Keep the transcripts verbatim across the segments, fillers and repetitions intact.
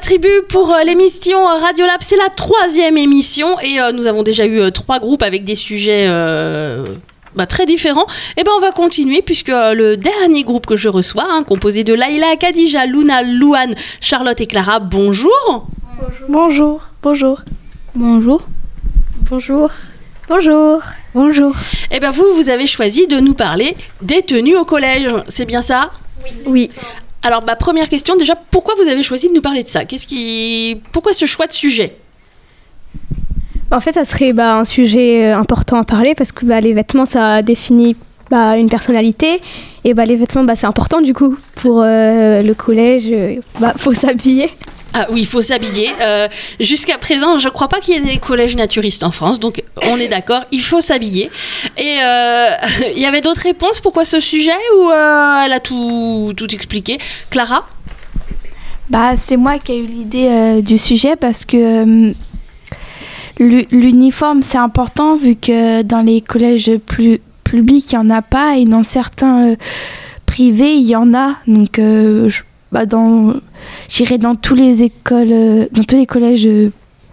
Tribu pour euh, l'émission Radiolab. C'est la troisième émission et euh, nous avons déjà eu euh, trois groupes avec des sujets euh, bah, très différents. Et ben on va continuer puisque euh, le dernier groupe que je reçois, hein, composé de Laïla, Khadija, Luna, Louane, Charlotte et Clara. Bonjour. Bonjour. Bonjour. Bonjour. Bonjour. Bonjour. Bonjour. Et ben vous, vous avez choisi de nous parler des tenues au collège. C'est bien ça ? Oui. Oui. Alors, ma première question, déjà, pourquoi vous avez choisi de nous parler de ça ? Qu'est-ce qui... Pourquoi ce choix de sujet ? En fait, ça serait bah, un sujet important à parler parce que bah, les vêtements, ça définit bah, une personnalité. Et bah, les vêtements, bah, c'est important du coup. Pour euh, le collège, il bah, faut s'habiller. Ah oui, il faut s'habiller. Euh, jusqu'à présent, je ne crois pas qu'il y ait des collèges naturistes en France, donc on est d'accord, il faut s'habiller. Et euh, il y avait d'autres réponses, pourquoi ce sujet, ou euh, elle a tout, tout expliqué ? Clara ? Bah, c'est moi qui ai eu l'idée euh, du sujet parce que euh, l'uniforme, c'est important vu que dans les collèges plus publics, il n'y en a pas et dans certains euh, privés, il y en a. Donc, euh, je Bah dans, j'irai dans tous les écoles, euh, dans tous les collèges euh,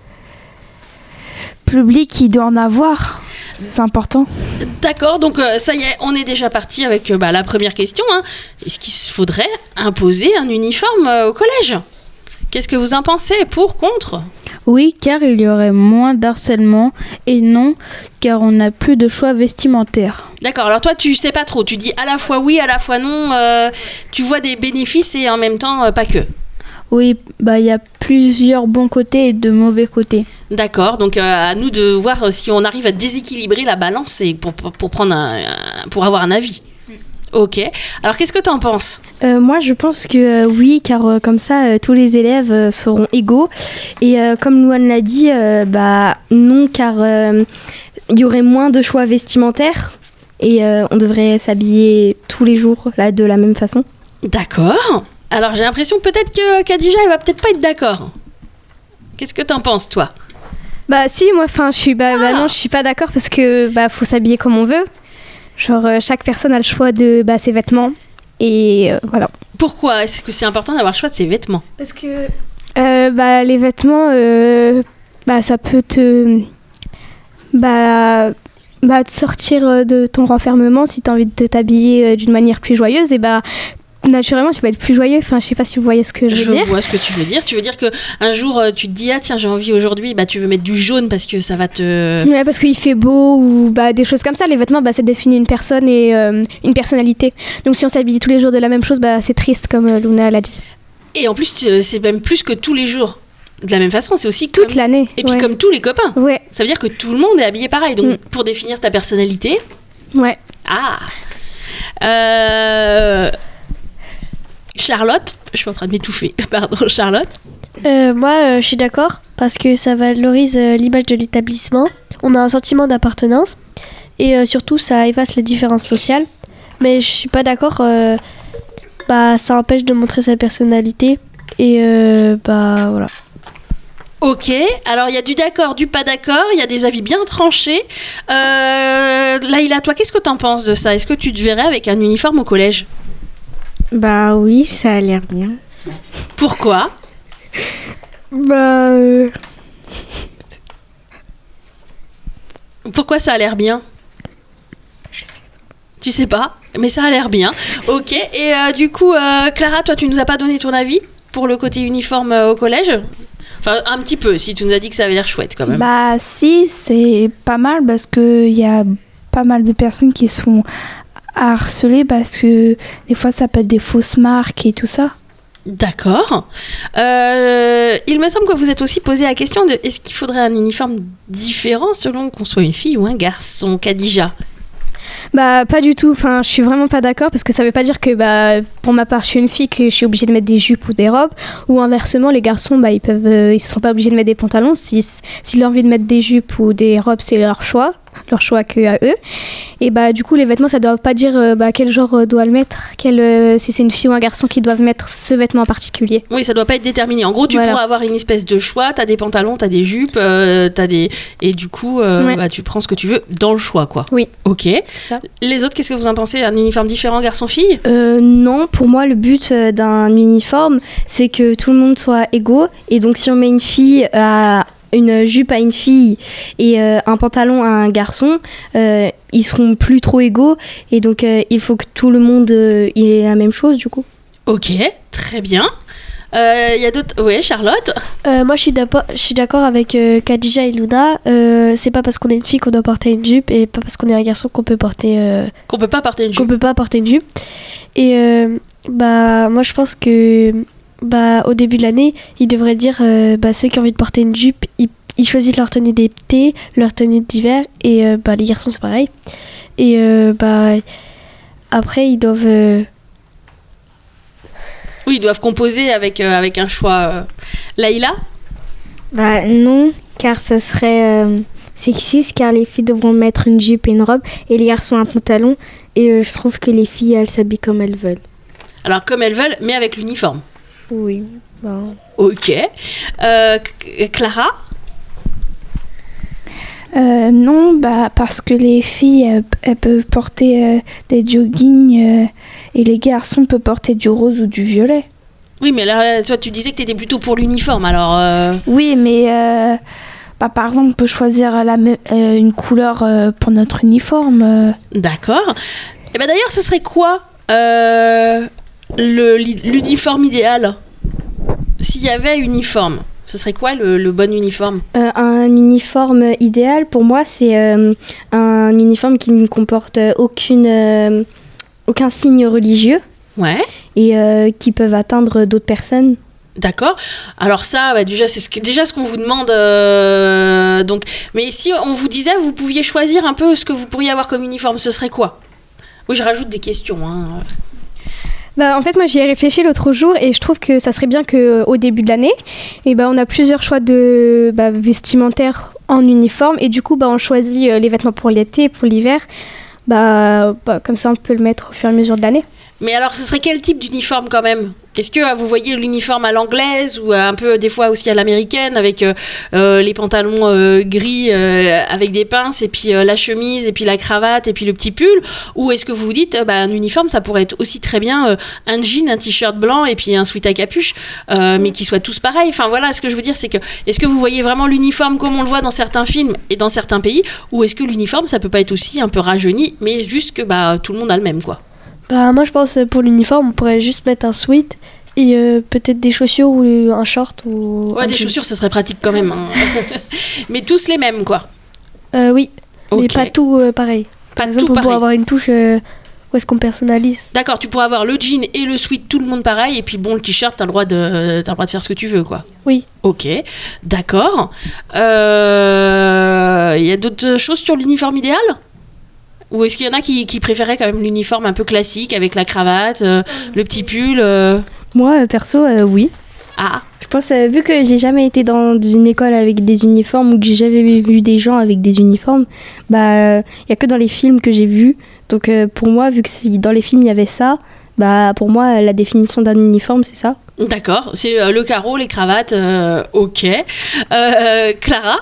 publics, il doit en avoir. C'est important. D'accord, donc euh, ça y est, on est déjà parti avec euh, bah, la première question. Hein. Est-ce qu'il faudrait imposer un uniforme euh, au collège ? Qu'est-ce que vous en pensez ? Pour, contre ? Oui, car il y aurait moins d'harcèlement, et non, car on n'a plus de choix vestimentaires. D'accord, alors toi tu sais pas trop, tu dis à la fois oui, à la fois non, euh, tu vois des bénéfices et en même temps euh, pas que. Oui, bah il y a plusieurs bons côtés et de mauvais côtés. D'accord, donc euh, à nous de voir si on arrive à déséquilibrer la balance et pour, pour, pour, prendre un, un, pour avoir un avis. Ok, alors qu'est-ce que tu en penses ? euh, Moi je pense que euh, oui, car euh, comme ça euh, tous les élèves euh, seront égaux. Et euh, comme Louane l'a dit, euh, bah non, car il euh, y aurait moins de choix vestimentaires et euh, on devrait s'habiller tous les jours là, de la même façon. D'accord, alors j'ai l'impression peut-être que Khadija elle va peut-être pas être d'accord. Qu'est-ce que tu en penses toi ? Bah si, moi enfin je suis bah, ah. bah non, je suis pas d'accord parce que bah faut s'habiller comme on veut. Genre, euh, chaque personne a le choix de bah, ses vêtements. Et euh, voilà. Pourquoi est-ce que c'est important d'avoir le choix de ses vêtements ? Parce que euh, bah, les vêtements, euh, bah, ça peut te, bah, bah, te sortir de ton renfermement si tu as envie de t'habiller d'une manière plus joyeuse. Et bah, naturellement, tu vas être plus joyeux. Enfin, je sais pas si vous voyez ce que je veux je dire. Je vois ce que tu veux dire. Tu veux dire qu'un jour, tu te dis, ah tiens, j'ai envie aujourd'hui, bah, tu veux mettre du jaune parce que ça va te... Ouais, parce qu'il fait beau ou bah, des choses comme ça. Les vêtements, bah, ça définit une personne et euh, une personnalité. Donc si on s'habille tous les jours de la même chose, bah, c'est triste, comme euh, Luna l'a dit. Et en plus, c'est même plus que tous les jours. De la même façon, c'est aussi... Toute comme... l'année. Et puis ouais. Comme tous les copains. Ouais. Ça veut dire que tout le monde est habillé pareil. Donc, mm. pour définir ta personnalité... Ouais. Ah euh... Charlotte, je suis en train de m'étouffer. Pardon, Charlotte. Euh, moi, euh, je suis d'accord parce que ça valorise euh, l'image de l'établissement. On a un sentiment d'appartenance et euh, surtout, ça efface les différences sociales. Mais je suis pas d'accord. Euh, bah, ça empêche de montrer sa personnalité et euh, bah voilà. Ok, alors il y a du d'accord, du pas d'accord, il y a des avis bien tranchés. Euh, Laïla, toi, qu'est-ce que t'en penses de ça ? Est-ce que tu te verrais avec un uniforme au collège ? Bah oui, ça a l'air bien. Pourquoi ? Bah... Euh... Pourquoi ça a l'air bien ? Je sais pas. Tu sais pas ? Mais ça a l'air bien. Ok, et euh, du coup, euh, Clara, toi, tu nous as pas donné ton avis pour le côté uniforme euh, au collège ? Enfin, un petit peu, si tu nous as dit que ça avait l'air chouette quand même. Bah si, c'est pas mal parce qu'il y a pas mal de personnes qui sont... à harceler parce que des fois ça peut être des fausses marques et tout ça. D'accord. Euh, il me semble que vous êtes aussi posé la question de est-ce qu'il faudrait un uniforme différent selon qu'on soit une fille ou un garçon, Khadija ? Bah pas du tout, enfin je suis vraiment pas d'accord parce que ça veut pas dire que bah pour ma part je suis une fille que je suis obligée de mettre des jupes ou des robes ou inversement les garçons bah ils peuvent euh, ils sont pas obligés de mettre des pantalons si s'ils ont envie de mettre des jupes ou des robes c'est leur choix. leur choix que à eux. Et bah du coup les vêtements ça doit pas dire euh, bah, quel genre euh, doit le mettre, quel, euh, si c'est une fille ou un garçon qui doivent mettre ce vêtement en particulier. Oui, ça doit pas être déterminé. En gros, tu Voilà. pourras avoir une espèce de choix. T'as des pantalons, t'as des jupes, euh, t'as des et du coup, euh, Ouais. bah, tu prends ce que tu veux dans le choix, quoi. Oui. Ok. ça. Les autres, qu'est-ce que vous en pensez? Un uniforme différent, garçon-fille? Euh, non, pour moi, le but euh, d'un uniforme, c'est que tout le monde soit égaux. Et donc, si on met une fille à une jupe à une fille et euh, un pantalon à un garçon, euh, ils seront plus trop égaux. Et donc, euh, il faut que tout le monde euh, il ait la même chose, du coup. Ok, très bien. Il y a d'autres. Oui, Charlotte. Euh, moi, je suis d'accord, je suis d'accord avec euh, Khadija et Luna. Euh, c'est pas parce qu'on est une fille qu'on doit porter une jupe et pas parce qu'on est un garçon qu'on peut porter euh, Qu'on peut pas porter une qu'on jupe. peut pas porter une jupe. Et euh, bah moi, je pense que bah au début de l'année, ils devraient dire euh, bah ceux qui ont envie de porter une jupe, ils, ils choisissent leur tenue d'été, leur tenue d'hiver et euh, bah les garçons c'est pareil. Et euh, bah après ils doivent euh, Oui, ils doivent composer avec, euh, avec un choix. euh. Laïla? Bah non, car ça serait euh, sexiste, car les filles devront mettre une jupe et une robe, et les garçons un pantalon, et euh, je trouve que les filles, elles s'habillent comme elles veulent. Alors, comme elles veulent, mais avec l'uniforme. Oui, bah... Ok. Euh, Clara? Euh, non, bah, parce que les filles, elles, elles peuvent porter euh, des joggings euh, et les garçons peuvent porter du rose ou du violet. Oui, mais là, toi, tu disais que tu étais plutôt pour l'uniforme, alors... euh, Oui, mais euh, bah, par exemple, on peut choisir la me- euh, une couleur euh, pour notre uniforme. euh. D'accord. Et ben d'ailleurs, ce serait quoi euh, le, l'uniforme idéal? S'il y avait uniforme, ce serait quoi le, le bon uniforme? Euh, un uniforme idéal, pour moi, c'est euh, un uniforme qui ne comporte aucune, euh, aucun signe religieux Ouais. et euh, qui peuvent atteindre d'autres personnes. D'accord. Alors ça, bah, déjà, c'est ce que, déjà ce qu'on vous demande. euh, donc, mais si on vous disait, vous pouviez choisir un peu ce que vous pourriez avoir comme uniforme, ce serait quoi? Oui, je rajoute des questions. Hein. Bah, en fait, moi, j'y ai réfléchi l'autre jour et je trouve que ça serait bien qu'au début de l'année, et bah, on a plusieurs choix de bah, vestimentaires en uniforme et du coup, bah, on choisit euh, les vêtements pour l'été, pour l'hiver. Bah, bah, comme ça, on peut le mettre au fur et à mesure de l'année. Mais alors, ce serait quel type d'uniforme quand même? Est-ce que euh, vous voyez l'uniforme à l'anglaise ou euh, un peu des fois aussi à l'américaine avec euh, euh, les pantalons euh, gris euh, avec des pinces et puis euh, la chemise et puis la cravate et puis le petit pull? Ou est-ce que vous vous dites euh, bah, un uniforme ça pourrait être aussi très bien euh, un jean, un t-shirt blanc et puis un sweat à capuche euh, mais qui soient tous pareils? Enfin voilà, ce que je veux dire c'est que est-ce que vous voyez vraiment l'uniforme comme on le voit dans certains films et dans certains pays, ou est-ce que l'uniforme ça peut pas être aussi un peu rajeuni mais juste que bah, tout le monde a le même quoi? bah moi je pense euh, pour l'uniforme on pourrait juste mettre un sweat et euh, peut-être des chaussures ou un short ou Ouais, un des jean. chaussures, ce serait pratique quand même. Hein. Mais tous les mêmes, quoi. Euh, oui, mais Ok. pas tout euh, pareil. Pas Par exemple, tout on pareil. pourrait avoir une touche euh, où est-ce qu'on personnalise. D'accord, tu pourrais avoir le jean et le sweat, tout le monde pareil, et puis bon, le t-shirt, t'as le droit de, t'as le droit de faire ce que tu veux, quoi. Oui. Ok, d'accord. Il euh, y a d'autres choses sur l'uniforme idéal? Ou est-ce qu'il y en a qui, qui préféraient quand même l'uniforme un peu classique, avec la cravate, euh, le petit pull euh... Moi, euh, perso, euh, oui. Ah, Je pense, euh, vu que j'ai jamais été dans une école avec des uniformes ou que j'ai jamais vu des gens avec des uniformes, bah, il y a que dans les films que j'ai vus. Donc, euh, pour moi, vu que si dans les films il y avait ça, bah, pour moi, la définition d'un uniforme, c'est ça. d'accord. C'est euh, le carreau, les cravates, euh, ok. Euh, Clara?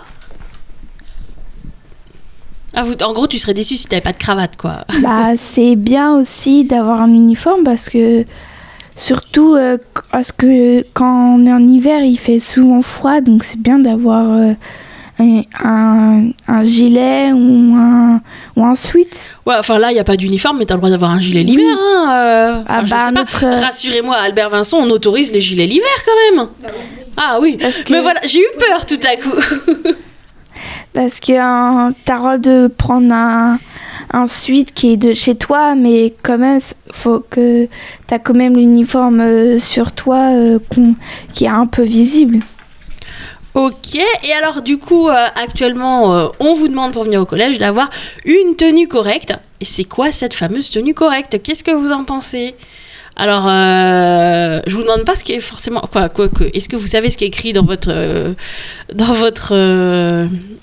Ah, vous, en gros, tu serais déçue si t'avais pas de cravate, quoi. Bah, c'est bien aussi d'avoir un uniforme parce que, surtout euh, parce que quand on est en hiver, il fait souvent froid, donc c'est bien d'avoir euh, un, un, un gilet ou un, ou un sweat. Ouais, enfin là, il n'y a pas d'uniforme, mais t'as le droit d'avoir un gilet l'hiver. Hein, euh. Ah Enfin, je bah, sais pas. notre, euh, Rassurez-moi, Albert Vincent, on autorise les gilets l'hiver quand même. Ah oui, Parce que- mais voilà, j'ai eu peur tout à coup. Parce que hein, t'as le droit de prendre un, un sweat qui est de chez toi, mais quand même, il faut que t'as quand même l'uniforme euh, sur toi euh, qu'on- qui est un peu visible. Ok, et alors du coup, euh, actuellement, euh, on vous demande pour venir au collège d'avoir une tenue correcte. Et c'est quoi cette fameuse tenue correcte? Qu'est-ce que vous en pensez? Alors, euh, je vous demande pas ce qui est forcément... Quoi, quoi que, est-ce que vous savez ce qui est écrit dans votre... euh, dans votre... euh,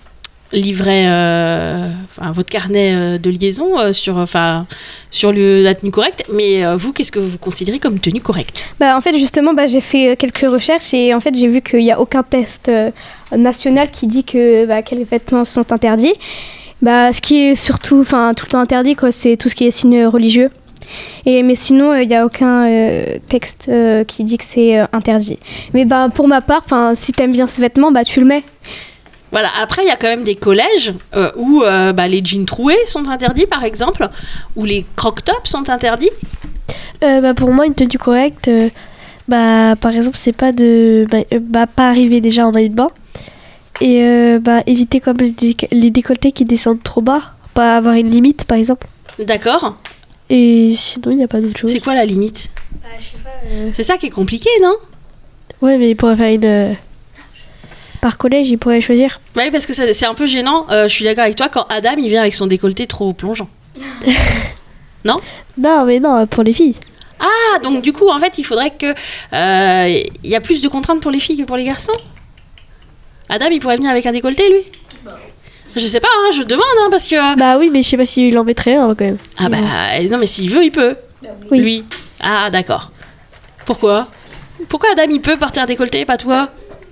livrait euh, enfin, votre carnet euh, de liaison euh, sur, enfin, sur le, la tenue correcte. Mais euh, vous, qu'est-ce que vous considérez comme tenue correcte ? Bah, en fait, justement, bah, j'ai fait euh, quelques recherches et en fait, j'ai vu qu'il n'y a aucun test euh, national qui dit que bah, quels vêtements sont interdits. Bah, ce qui est surtout, enfin, tout le temps interdit, quoi, c'est tout ce qui est signe religieux. Et, mais sinon, il euh, n'y a aucun euh, texte euh, qui dit que c'est euh, interdit. Mais bah, pour ma part, si tu aimes bien ce vêtement, bah, tu le mets. Voilà, après, il y a quand même des collèges euh, où euh, bah, les jeans troués sont interdits, par exemple, où les croc-tops sont interdits. Euh, bah, pour moi, une tenue correcte, euh, bah, par exemple, c'est pas de bah, euh, bah, pas arriver déjà en maillot de bain et euh, bah, éviter comme les, dé- les décolletés qui descendent trop bas, pas avoir une limite, par exemple. D'accord. Et sinon, il n'y a pas d'autre chose. C'est quoi la limite ? Bah, je sais pas. Euh... C'est ça qui est compliqué, non ? Ouais, mais il pourrait faire une... Euh... Par collège, il pourrait choisir. Oui, parce que ça, c'est un peu gênant. Euh, je suis d'accord avec toi quand Adam il vient avec son décolleté trop plongeant. Non ? Non, mais non, pour les filles. Ah, donc du coup, en fait, il faudrait que euh, y a plus de contraintes pour les filles que pour les garçons. Adam, il pourrait venir avec un décolleté, lui ? Je sais pas, hein, je demande, hein, parce que. Bah oui, mais je sais pas s'il en mettrait un quand même. Ah bah euh, non, mais s'il veut, il peut. Oui. Lui. Ah d'accord. Pourquoi ? Pourquoi Adam il peut porter un décolleté et pas toi ?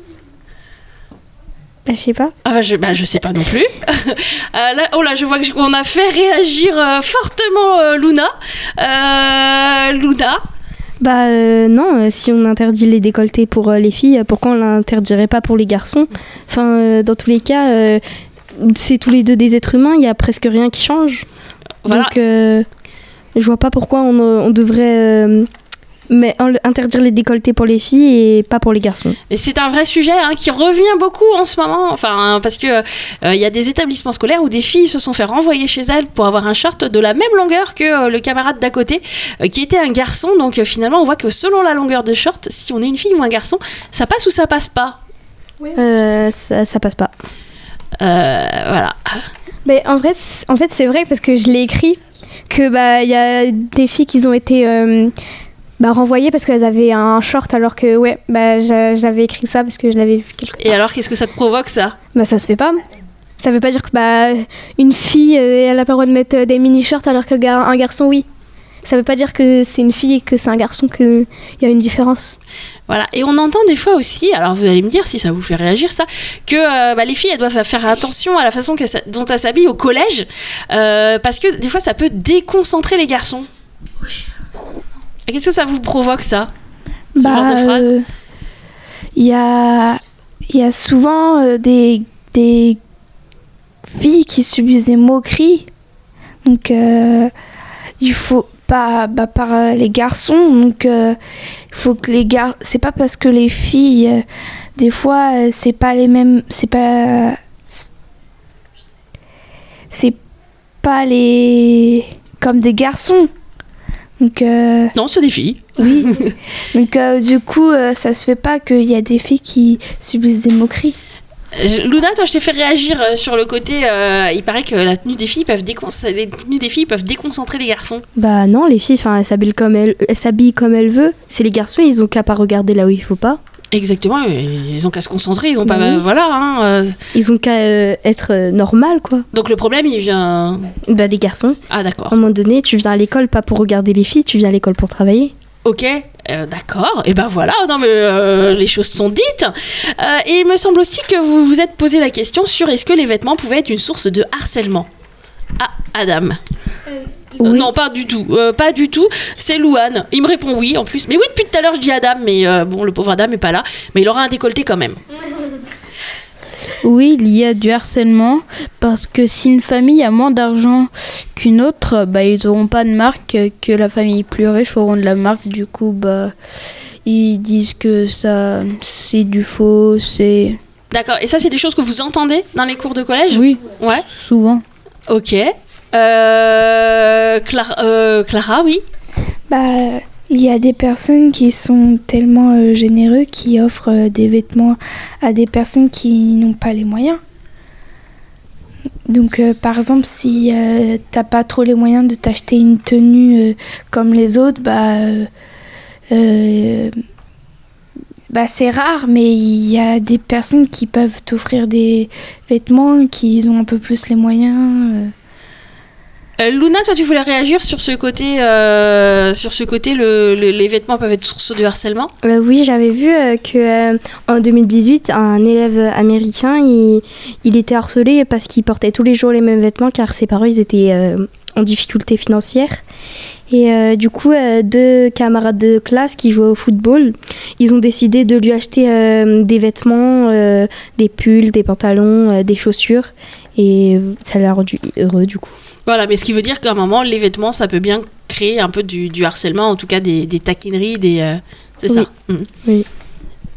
Bah, je sais pas. Ah bah je, bah je sais pas non plus. euh, là, oh là, je vois que- qu'on a fait réagir euh, fortement euh, Luna. Euh, Luna. Bah euh, non, euh, si on interdit les décolletés pour euh, les filles, pourquoi on l'interdirait pas pour les garçons ? Enfin, euh, dans tous les cas, euh, c'est tous les deux des êtres humains, il y a presque rien qui change. Voilà. Donc, euh, je vois pas pourquoi on, euh, on devrait euh, mais, en- interdire les décolletés pour les filles et pas pour les garçons. Et c'est un vrai sujet hein, qui revient beaucoup en ce moment. Enfin, hein, parce que il y a des établissements scolaires où des filles se sont fait renvoyer chez elles pour avoir un short de la même longueur que euh, le camarade d'à côté, euh, qui était un garçon. Donc euh, finalement, on voit que selon la longueur de short, si on est une fille ou un garçon, ça passe ou ça passe pas. Euh, ça, ça passe pas. Euh, voilà. Mais en vrai, c- en fait, c'est vrai parce que je l'ai écrit que bah il y a des filles qui ont été euh, bah, renvoyées parce qu'elles avaient un short alors que ouais bah j'a- j'avais écrit ça parce que je l'avais vu quelque part. Et alors, qu'est-ce que ça te provoque, ça ? Bah ça se fait pas. Ça veut pas dire que bah une fille euh, elle a pas le droit de mettre euh, des mini shorts alors qu'un gar- un garçon oui. Ça veut pas dire que c'est une fille et que c'est un garçon qu'il y a une différence. Voilà. Et on entend des fois aussi, alors vous allez me dire si ça vous fait réagir ça, que euh, bah, les filles elles doivent faire attention à la façon qu'elles s'a- dont elles s'habillent au collège, euh, parce que des fois ça peut déconcentrer les garçons. Et qu'est-ce que ça vous provoque, ça, ce genre de phrase ? euh, Il y a, il y a souvent euh, des, des filles qui subissent des moqueries. Donc, euh, il faut pas bah, par euh, les garçons. Donc, euh, il faut que les gar... C'est pas parce que les filles, euh, des fois, euh, c'est pas les mêmes. C'est pas. C'est pas les. Comme des garçons. Donc. euh, Non, c'est des filles. Oui. Donc, euh, du coup, euh, ça se fait pas qu'il y a des filles qui subissent des moqueries. Je- Luna, toi, je t'ai fait réagir euh, sur le côté. euh, il paraît que la tenue des filles peuvent décon- les tenues des filles peuvent déconcentrer les garçons. Bah non, les filles, enfin, elles s'habillent comme elles, elles s'habillent comme elles veulent. C'est les garçons, ils ont qu'à pas regarder là où il faut pas. Exactement. et Ils ont qu'à se concentrer. Ils ont pas. Bah oui. euh, voilà. hein, euh. Ils ont qu'à euh, être euh, normal, quoi. Donc le problème, il vient. Bah des garçons. Ah À d'accord. un moment donné, tu viens à l'école pas pour regarder les filles, tu viens à l'école pour travailler. Ok, euh, d'accord. Et ben voilà, non mais euh, les choses sont dites. Euh, et il me semble aussi que vous vous êtes posé la question sur est-ce que les vêtements pouvaient être une source de harcèlement. Ah, Adam. Euh, oui. Non, pas du tout. Euh, pas du tout. C'est Louane. Il me répond oui en plus. Mais oui, depuis tout à l'heure je dis Adam, mais euh, bon, le pauvre Adam est pas là. Mais il aura un décolleté quand même. Oui, il y a du harcèlement parce que si une famille a moins d'argent qu'une autre, bah, ils n'auront pas de marque, que la famille plus riche auront de la marque. Du coup, bah, ils disent que ça, c'est du faux, c'est... D'accord. Et ça, c'est des choses que vous entendez dans les cours de collège ? Oui, Ouais. souvent. Ok. Euh, Clara, euh, Clara, oui. Bah, il y a des personnes qui sont tellement euh, généreux qui offrent euh, des vêtements à des personnes qui n'ont pas les moyens. Donc, euh, par exemple, si euh, t'as pas trop les moyens de t'acheter une tenue euh, comme les autres, bah, euh, euh, bah, c'est rare, mais il y a des personnes qui peuvent t'offrir des vêtements, qui ont un peu plus les moyens. Euh. Euh, Luna, toi, tu voulais réagir sur ce côté, euh, sur ce côté, le, le, les vêtements peuvent être source de harcèlement. Euh, oui, j'avais vu euh, que euh, en deux mille dix-huit, un élève américain, il, il était harcelé parce qu'il portait tous les jours les mêmes vêtements car ses parents ils étaient euh, en difficulté financière. Et euh, du coup, euh, deux camarades de classe qui jouaient au football, ils ont décidé de lui acheter euh, des vêtements, euh, des pulls, des pantalons, euh, des chaussures. Et ça l'a rendu heureux du coup. Voilà, mais ce qui veut dire qu'à un moment, les vêtements, ça peut bien créer un peu du, du harcèlement, en tout cas des, des taquineries, des, euh, c'est oui. ça. Mmh. Oui. Khadija ?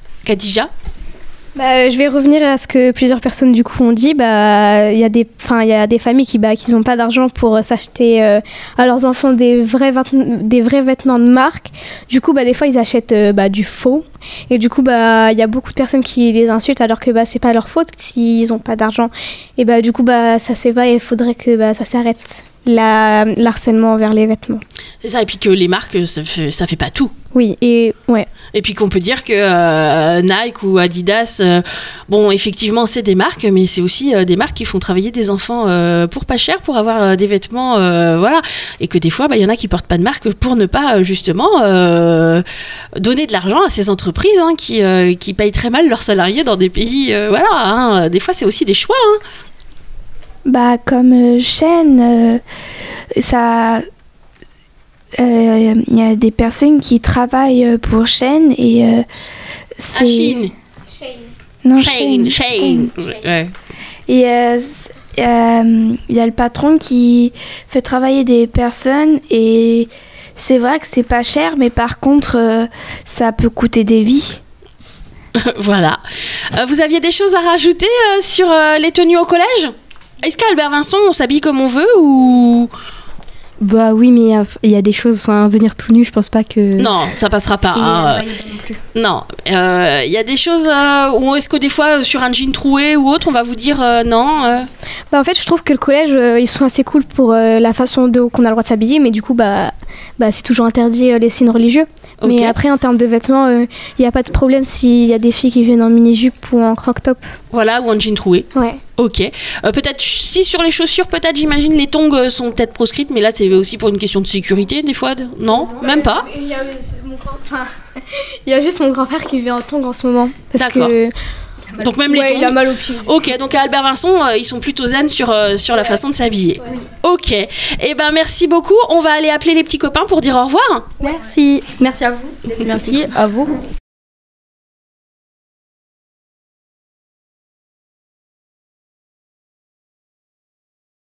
Bah, je vais revenir à ce que plusieurs personnes du coup ont dit. Bah, il y a des, enfin, il y a des familles qui, bah, qui n'ont pas d'argent pour euh, s'acheter euh, à leurs enfants des vrais, vêtements, des vrais vêtements de marque. Du coup, bah, des fois, ils achètent euh, bah, du faux. Et du coup, bah, il y a beaucoup de personnes qui les insultent alors que bah, c'est pas leur faute s'ils n'ont pas d'argent. Et bah, du coup, bah, ça se fait pas et il faudrait que bah, ça s'arrête. La, l'harcèlement envers les vêtements. C'est ça, et puis que les marques, ça fait, ça fait pas tout. Oui, et ouais. Et puis qu'on peut dire que euh, Nike ou Adidas, euh, bon, effectivement, c'est des marques, mais c'est aussi euh, des marques qui font travailler des enfants euh, pour pas cher, pour avoir euh, des vêtements, euh, voilà. Et que des fois, il bah, y en a qui portent pas de marque pour ne pas, euh, justement, euh, donner de l'argent à ces entreprises hein, qui, euh, qui payent très mal leurs salariés dans des pays, euh, voilà. Hein. Des fois, c'est aussi des choix. Hein. Bah, comme euh, Shein, euh, ça. Il euh, y a des personnes qui travaillent pour Shein et euh, c'est. Ah, Shein. Non, Shein. Shein. Shein. Ouais. Et il euh, euh, y a le patron qui fait travailler des personnes et c'est vrai que c'est pas cher, mais par contre, euh, ça peut coûter des vies. Voilà. Euh, vous aviez des choses à rajouter euh, sur euh, les tenues au collège ? Est-ce qu'à Albert Vincent, on s'habille comme on veut ou... Bah oui, mais il y, y a des choses, enfin, venir tout nu, je pense pas que... Non, ça passera pas. Et, hein. euh, non plus. Non, il euh, y a des choses euh, où est-ce que des fois, sur un jean troué ou autre, on va vous dire euh, non euh... Bah en fait, je trouve que le collège, euh, ils sont assez cool pour euh, la façon de, qu'on a le droit de s'habiller, mais du coup, bah, bah, c'est toujours interdit euh, les signes religieux. Okay. Mais après, en termes de vêtements, il euh, n'y a pas de problème s'il y a des filles qui viennent en mini-jupe ou en croc-top. Voilà, ou en jean troué. Ouais. Ok. Euh, peut-être, si sur les chaussures, peut-être, j'imagine, les tongs sont peut-être proscrites, mais là, c'est aussi pour une question de sécurité, des fois. De... Non, non, même pas. Il y a, mon grand... enfin, il y a juste mon grand-frère qui vient en tongs en ce moment. Parce D'accord. Que... Donc même ouais, les tongs. Il a mal au pied. Ok, donc à Albert Vincent, euh, ils sont plutôt zen sur, euh, sur la façon de s'habiller. Ouais. Ok. Eh ben merci beaucoup. On va aller appeler les petits copains pour dire au revoir. Merci. Merci à vous. Merci à vous.